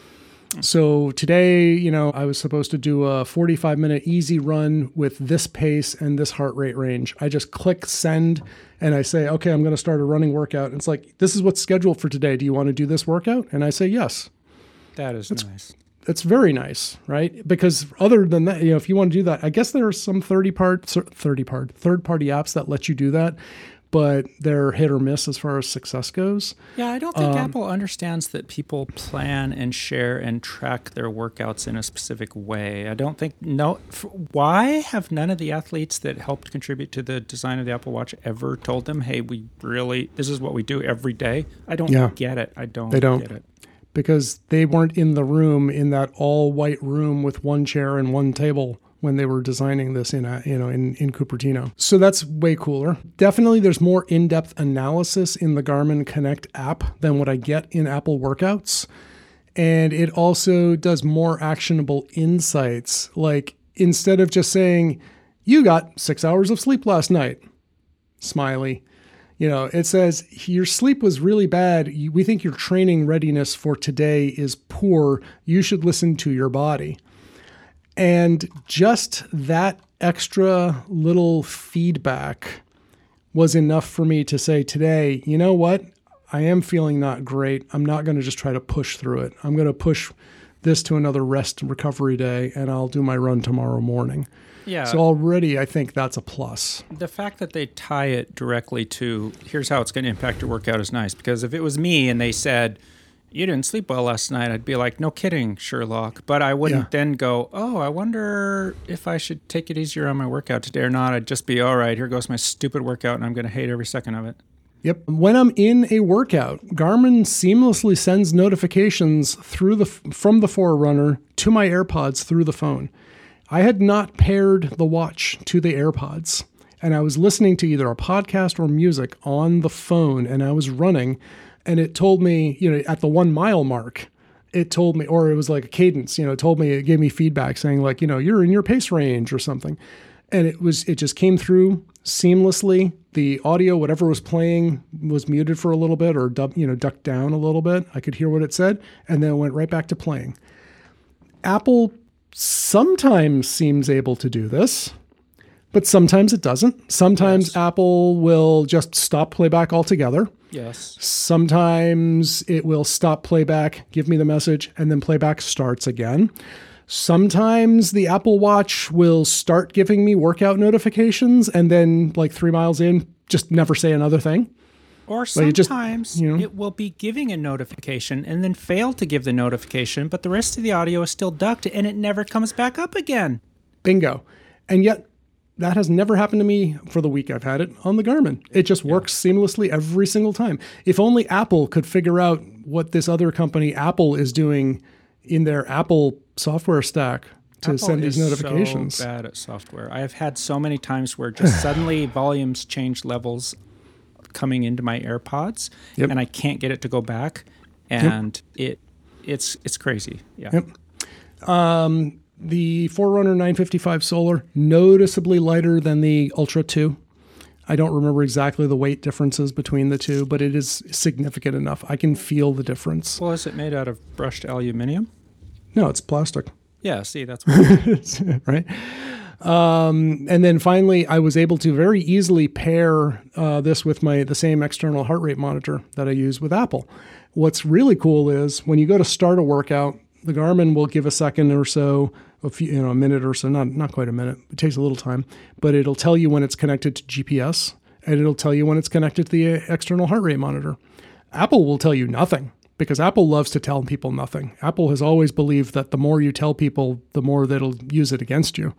So today, you know, I was supposed to do a forty-five minute easy run with this pace and this heart rate range. I just click send and I say, okay, I'm going to start a running workout. And it's like, this is what's scheduled for today. Do you want to do this workout? And I say, yes. That is that's, nice. That's very nice, right? Because other than that, you know, if you want to do that, I guess there are some thirty part, thirty part, third party apps that let you do that, but they're hit or miss as far as success goes. Yeah, I don't think um, Apple understands that people plan and share and track their workouts in a specific way. I don't think, no, f- why have none of the athletes that helped contribute to the design of the Apple Watch ever told them, hey, we really, this is what we do every day? I don't yeah, get it. I don't, they don't get it. Because they weren't in the room, in that all white room with one chair and one table when they were designing this in, a, you know, in, in Cupertino. So that's way cooler. Definitely there's more in-depth analysis in the Garmin Connect app than what I get in Apple Workouts. And it also does more actionable insights. Like instead of just saying, you got six hours of sleep last night, smiley. You know, it says your sleep was really bad. We think your training readiness for today is poor. You should listen to your body. And just that extra little feedback was enough for me to say today, you know what? I am feeling not great. I'm not going to just try to push through it. I'm going to push this to another rest and recovery day, and I'll do my run tomorrow morning. Yeah. So already I think that's a plus. The fact that they tie it directly to here's how it's going to impact your workout is nice, because if it was me and they said, you didn't sleep well last night, I'd be like, no kidding, Sherlock. But I wouldn't yeah. then go, oh, I wonder if I should take it easier on my workout today or not. I'd just be, all right, here goes my stupid workout, and I'm going to hate every second of it. Yep. When I'm in a workout, Garmin seamlessly sends notifications through the from the Forerunner to my AirPods through the phone. I had not paired the watch to the AirPods, and I was listening to either a podcast or music on the phone, and I was running, and it told me, you know, at the one mile mark, it told me, or it was like a cadence, you know, it told me, it gave me feedback saying like, you know, you're in your pace range or something. And it was, it just came through seamlessly. The audio, whatever was playing, was muted for a little bit or, dub, you know, ducked down a little bit. I could hear what it said, and then it went right back to playing. Apple sometimes seems able to do this, but sometimes it doesn't. Sometimes yes. Apple will just stop playback altogether. Yes. Sometimes it will stop playback, give me the message, and then playback starts again. Sometimes the Apple Watch will start giving me workout notifications and then like three miles in, just never say another thing. Or sometimes just, you know, it will be giving a notification and then fail to give the notification, but the rest of the audio is still ducked and it never comes back up again. Bingo. And yet that has never happened to me for the week I've had it on the Garmin. It just yeah. works seamlessly every single time. If only Apple could figure out what this other company, Apple, is doing in their Apple software stack to Apple send these notifications. Is so bad at software. I have had so many times where just suddenly volumes change levels coming into my AirPods, yep. and I can't get it to go back, and yep. it it's it's crazy. Yeah. Yep. Um, the Forerunner nine fifty-five Solar, noticeably lighter than the Ultra two. I don't remember exactly the weight differences between the two, but it is significant enough. I can feel the difference. Well, is it made out of brushed aluminum? No, it's plastic. Yeah, see, that's what right. Um, and then finally, I was able to very easily pair uh, this with my the same external heart rate monitor that I use with Apple. What's really cool is when you go to start a workout, the Garmin will give a second or so, a few, you know, a minute or so, not not quite a minute. It takes a little time, but it'll tell you when it's connected to G P S, and it'll tell you when it's connected to the external heart rate monitor. Apple will tell you nothing, because Apple loves to tell people nothing. Apple has always believed that the more you tell people, the more they'll use it against you.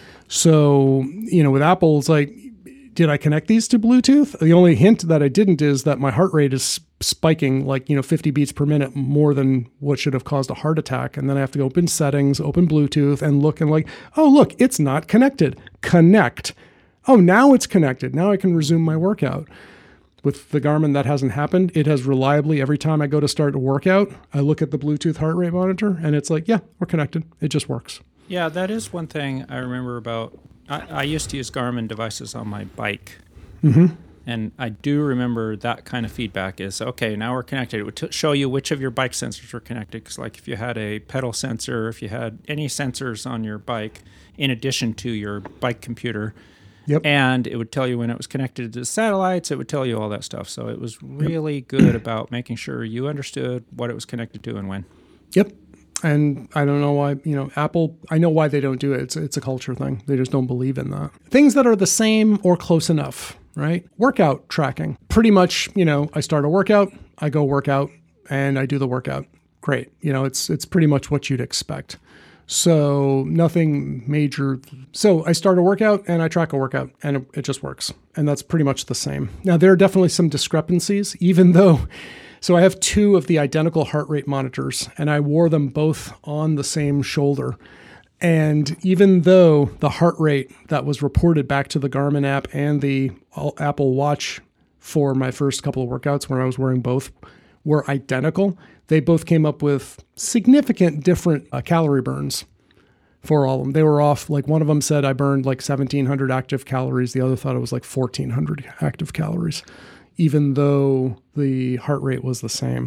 So, you know, with Apple, it's like, did I connect these to Bluetooth? The only hint that I didn't is that my heart rate is spiking like, you know, fifty beats per minute more than what should have caused a heart attack. And then I have to go open settings, open Bluetooth, and look and like, oh, look, it's not connected. Connect. Oh, now it's connected. Now I can resume my workout. With the Garmin, that hasn't happened. It has reliably, every time I go to start a workout, I look at the Bluetooth heart rate monitor, and it's like, yeah, we're connected. It just works. Yeah, that is one thing I remember about. I, I used to use Garmin devices on my bike. Mm-hmm. And I do remember that kind of feedback is, okay, now we're connected. It would t- show you which of your bike sensors were connected. Because like if you had a pedal sensor, if you had any sensors on your bike, in addition to your bike computer, yep. and it would tell you when it was connected to the satellites, it would tell you all that stuff. So it was really yep. good about making sure you understood what it was connected to and when. Yep. And I don't know why, you know, Apple, I know why they don't do it. It's, it's a culture thing. They just don't believe in that. Things that are the same or close enough, right? Workout tracking. Pretty much, you know, I start a workout, I go work out, and I do the workout. Great. You know, it's it's pretty much what you'd expect. So nothing major. So I start a workout and I track a workout, and it, it just works. And that's pretty much the same. Now, there are definitely some discrepancies, even though... So I have two of the identical heart rate monitors, and I wore them both on the same shoulder. And even though the heart rate that was reported back to the Garmin app and the Apple Watch for my first couple of workouts when I was wearing both were identical, they both came up with significant different uh, calorie burns for all of them. They were off. Like one of them said I burned like seventeen hundred active calories. The other thought it was like fourteen hundred active calories, even though the heart rate was the same.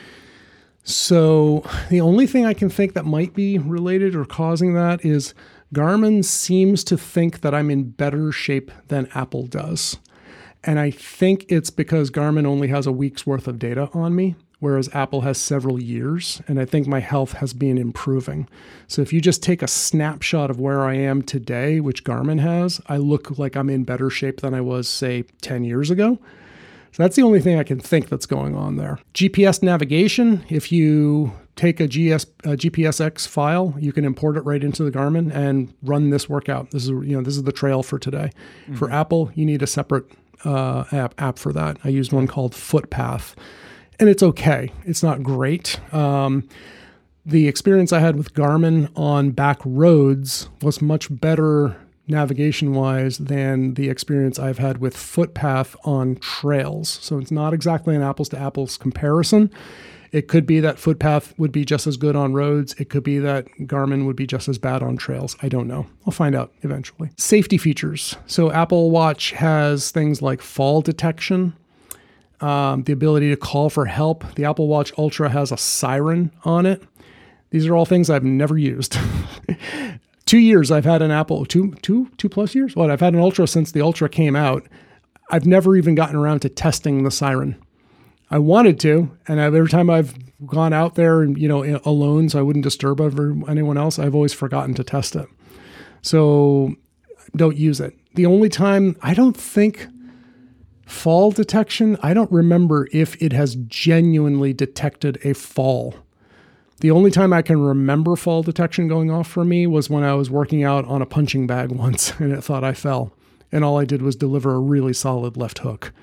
So the only thing I can think that might be related or causing that is Garmin seems to think that I'm in better shape than Apple does. And I think it's because Garmin only has a week's worth of data on me, whereas Apple has several years. And I think my health has been improving. So if you just take a snapshot of where I am today, which Garmin has, I look like I'm in better shape than I was, say, ten years ago. So that's the only thing I can think that's going on there. G P S navigation, if you take a, G S, a G P S X file, you can import it right into the Garmin and run this workout. This is, you know, this is the trail for today. Mm-hmm. For Apple, you need a separate uh, app, app for that. I use one called Footpath, and it's okay. It's not great. Um, the experience I had with Garmin on back roads was much better navigation-wise than the experience I've had with Footpath on trails. So it's not exactly an apples-to-apples comparison. It could be that Footpath would be just as good on roads. It could be that Garmin would be just as bad on trails. I don't know. I'll find out eventually. Safety features. So Apple Watch has things like fall detection, um, the ability to call for help. The Apple Watch Ultra has a siren on it. These are all things I've never used. Two years I've had an Apple, two, two, two plus years? What? I've had an Ultra since the Ultra came out. I've never even gotten around to testing the siren. I wanted to, and I've, every time I've gone out there and, you know, alone so I wouldn't disturb anyone else, I've always forgotten to test it. So don't use it. The only time, I don't think fall detection, I don't remember if it has genuinely detected a fall. The only time I can remember fall detection going off for me was when I was working out on a punching bag once and it thought I fell. And all I did was deliver a really solid left hook.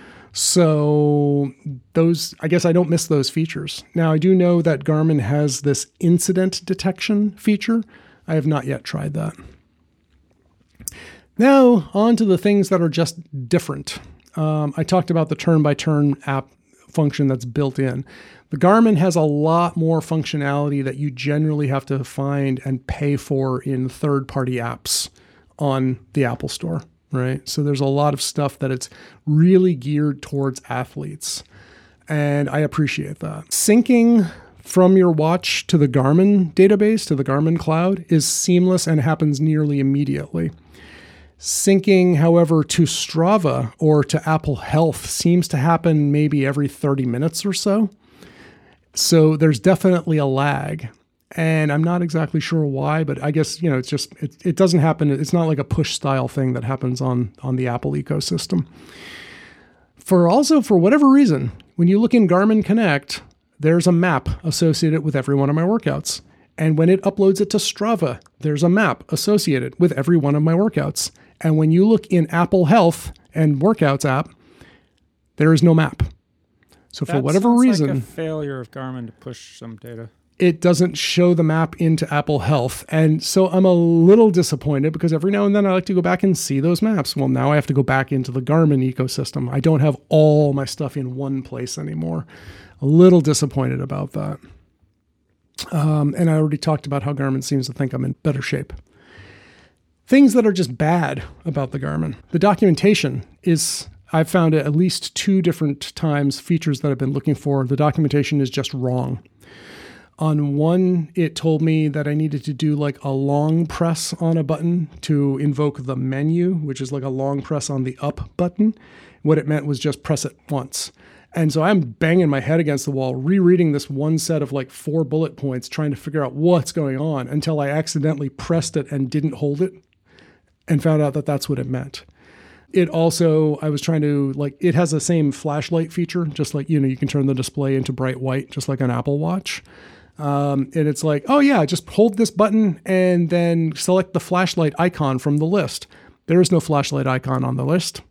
So those, I guess I don't miss those features. Now, I do know that Garmin has this incident detection feature. I have not yet tried that. Now, on to the things that are just different. Um, I talked about the turn-by-turn app function that's built in. The Garmin has a lot more functionality that you generally have to find and pay for in third-party apps on the Apple Store, right? So there's a lot of stuff that it's really geared towards athletes, and I appreciate that. Syncing from your watch to the Garmin database, to the Garmin cloud, is seamless and happens nearly immediately. Syncing, however, to Strava or to Apple Health seems to happen maybe every thirty minutes or so. So there's definitely a lag, and I'm not exactly sure why, but I guess, you know, it's just, it, it doesn't happen. It's not like a push style thing that happens on, on the Apple ecosystem. For also, for whatever reason, when you look in Garmin Connect, there's a map associated with every one of my workouts. And when it uploads it to Strava, there's a map associated with every one of my workouts. And when you look in Apple Health and Workouts app, there is no map. So for that whatever sounds reason, like a failure of Garmin to push some data. It doesn't show the map into Apple Health. And so I'm a little disappointed because every now and then I like to go back and see those maps. Well, now I have to go back into the Garmin ecosystem. I don't have all my stuff in one place anymore. A little disappointed about that. Um, and I already talked about how Garmin seems to think I'm in better shape. Things that are just bad about the Garmin. The documentation is, I've found it at least two different times, features that I've been looking for. The documentation is just wrong. On one, it told me that I needed to do like a long press on a button to invoke the menu, which is like a long press on the up button. What it meant was just press it once. And so I'm banging my head against the wall, rereading this one set of like four bullet points, trying to figure out what's going on until I accidentally pressed it and didn't hold it and found out that that's what it meant. It also, I was trying to like, it has the same flashlight feature, just like, you know, you can turn the display into bright white, just like an Apple Watch. Um, and it's like, oh yeah, just hold this button and then select the flashlight icon from the list. There is no flashlight icon on the list.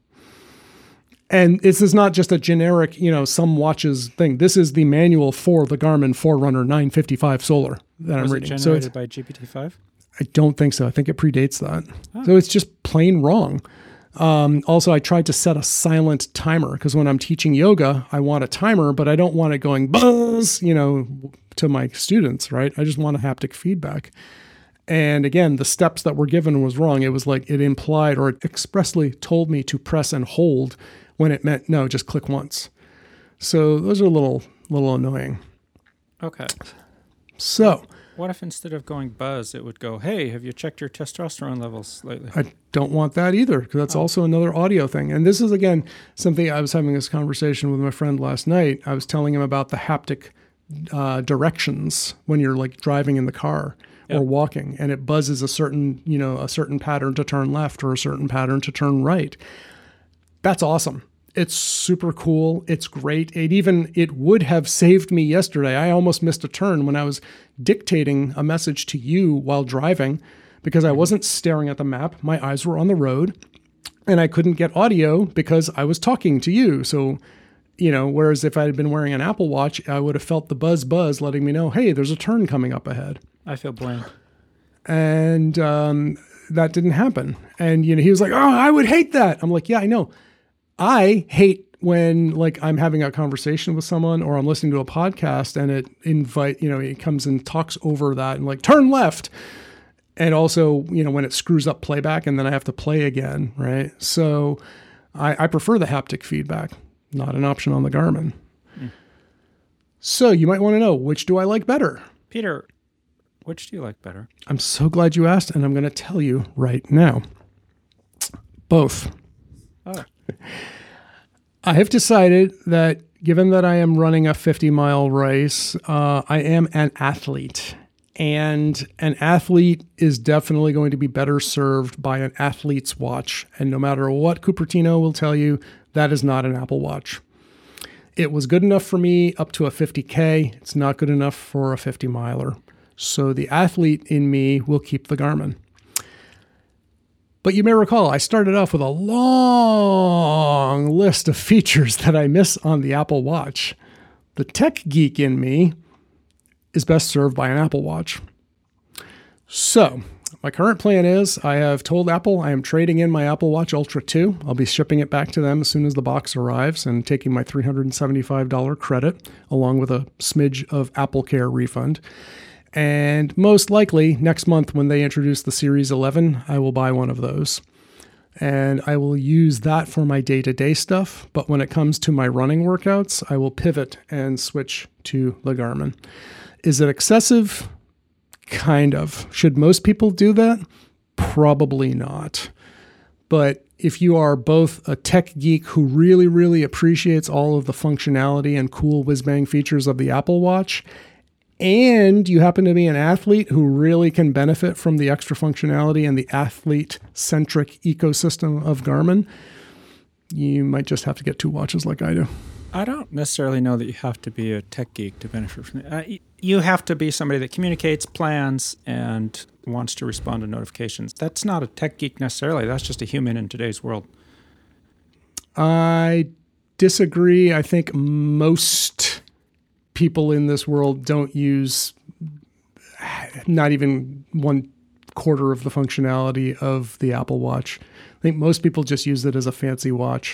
And this is not just a generic, you know, some watches thing. This is the manual for the Garmin Forerunner nine fifty-five Solar that Was I'm reading. It generated so it's, by G P T five? I don't think so. I think it predates that. Oh. So it's just plain wrong. Um, also, I tried to set a silent timer because when I'm teaching yoga, I want a timer, but I don't want it going buzz, you know, to my students, right? I just want a haptic feedback. And again, the steps that were given was wrong. It was like it implied or it expressly told me to press and hold when it meant, no, just click once. So those are a little, little annoying. Okay. So What if instead of going buzz, it would go, hey, have you checked your testosterone levels lately? I don't want that either, because that's oh. also another audio thing. And this is, again, something I was having this conversation with my friend last night. I was telling him about the haptic uh, directions when you're like driving in the car yep. or walking, and it buzzes a certain, you know, a certain pattern to turn left or a certain pattern to turn right. That's awesome. It's super cool. It's great. It even, it would have saved me yesterday. I almost missed a turn when I was dictating a message to you while driving because I wasn't staring at the map. My eyes were on the road and I couldn't get audio because I was talking to you. So, you know, whereas if I had been wearing an Apple Watch, I would have felt the buzz buzz letting me know, hey, there's a turn coming up ahead. I feel blamed. And um, that didn't happen. And, you know, he was like, oh, I would hate that. I'm like, yeah, I know. I hate when like I'm having a conversation with someone or I'm listening to a podcast and it invite, you know, it comes and talks over that and like turn left. And also, you know, when it screws up playback and then I have to play again. Right. So I, I prefer the haptic feedback, not an option on the Garmin. Mm. So you might want to know, which do I like better? Peter, which do you like better? I'm so glad you asked. And I'm going to tell you right now. Both. Oh. I have decided that given that I am running a fifty mile race, uh, I am an athlete. And an athlete is definitely going to be better served by an athlete's watch. And no matter what Cupertino will tell you, that is not an Apple Watch. It was good enough for me up to a fifty K. It's not good enough for a fifty miler. So the athlete in me will keep the Garmin. But you may recall, I started off with a long list of features that I miss on the Apple Watch. The tech geek in me is best served by an Apple Watch. So my current plan is I have told Apple I am trading in my Apple Watch Ultra two. I'll be shipping it back to them as soon as the box arrives and taking my three hundred seventy-five dollars credit along with a smidge of Apple Care refund. And most likely next month when they introduce the Series eleven, I will buy one of those. And I will use that for my day-to-day stuff. But when it comes to my running workouts, I will pivot and switch to the Garmin. Is it excessive? Kind of. Should most people do that? Probably not. But if you are both a tech geek who really, really appreciates all of the functionality and cool whiz-bang features of the Apple Watch, and you happen to be an athlete who really can benefit from the extra functionality and the athlete-centric ecosystem of Garmin, you might just have to get two watches like I do. I don't necessarily know that you have to be a tech geek to benefit from it. Uh, you have to be somebody that communicates, plans, and wants to respond to notifications. That's not a tech geek necessarily. That's just a human in today's world. I disagree. I think most people in this world don't use not even one quarter of the functionality of the Apple Watch. I think most people just use it as a fancy watch.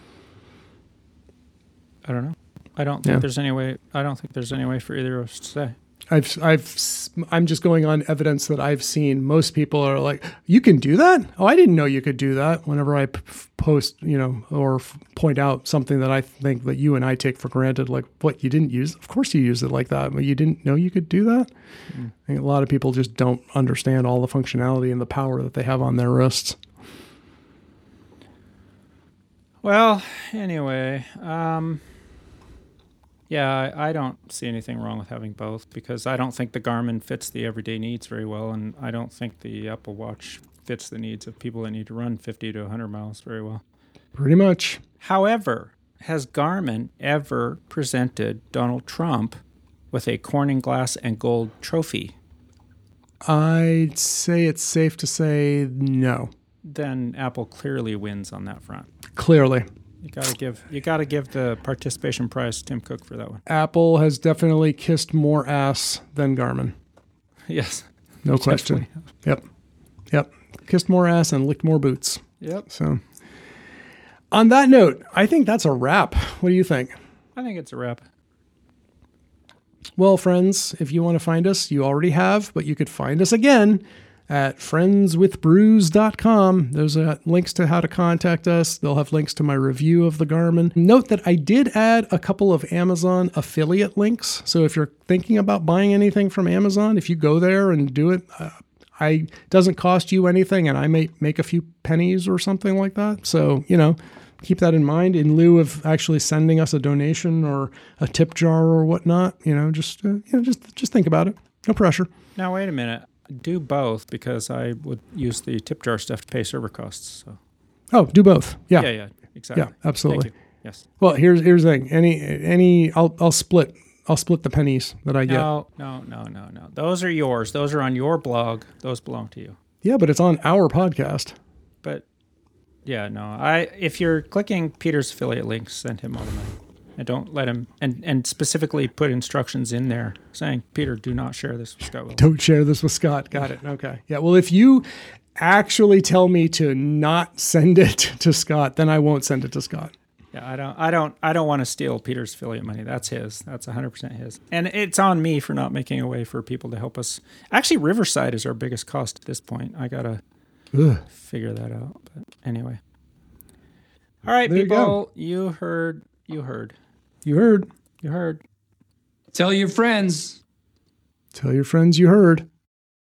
I don't know. I don't think yeah. there's any way. I don't think there's any way for either of us to say. I've, I've, I'm just going on evidence that I've seen. Most people are like, "You can do that? Oh, I didn't know you could do that." Whenever I p- post, you know, or f- point out something that I think that you and I take for granted, like, "What, you didn't use? Of course you use it like that, but you didn't know you could do that." Mm. I think a lot of people just don't understand all the functionality and the power that they have on their wrists. Well, anyway. Um Yeah, I, I don't see anything wrong with having both because I don't think the Garmin fits the everyday needs very well, and I don't think the Apple Watch fits the needs of people that need to run fifty to one hundred miles very well. Pretty much. However, has Garmin ever presented Donald Trump with a Corning Glass and Gold trophy? I'd say it's safe to say no. Then Apple clearly wins on that front. Clearly. You gotta give you gotta give the participation prize to Tim Cook for that one. Apple has definitely kissed more ass than Garmin. Yes. No question. Yep. Yep. Kissed more ass and licked more boots. Yep. So on that note, I think that's a wrap. What do you think? I think it's a wrap. Well, friends, if you want to find us, you already have, but you could find us again at friends with brews dot com. Those are links to how to contact us. They'll have links to my review of the Garmin. Note that I did add a couple of Amazon affiliate links. So if you're thinking about buying anything from Amazon, if you go there and do it, uh, I it doesn't cost you anything, and I may make a few pennies or something like that. So, you know, keep that in mind in lieu of actually sending us a donation or a tip jar or whatnot. You know, just uh, you know, just just think about it. No pressure. Now, wait a minute. Do both, because I would use the tip jar stuff to pay server costs. So. Oh, do both. Yeah. Yeah, yeah, exactly. Yeah, absolutely. Thank you. Yes. Well, here's here's the thing. Any any I'll I'll split I'll split the pennies that I get. No, no, no, no, no. Those are yours. Those are on your blog. Those belong to you. Yeah, but it's on our podcast. But yeah, no. I if you're clicking Peter's affiliate links, send him all the money. And don't let him, and, and specifically put instructions in there saying, Peter, do not share this with Scott Wilson. Don't share this with Scott. Got it. Okay. Yeah. Well, if you actually tell me to not send it to Scott, then I won't send it to Scott. Yeah, I don't, I don't, I don't want to steal Peter's affiliate money. That's his. That's one hundred percent his. And it's on me for not making a way for people to help us. Actually, Riverside is our biggest cost at this point. I gotta Ugh. figure that out. But anyway. All right, there people. You, you heard. You heard. You heard. You heard. Tell your friends. Tell your friends you heard.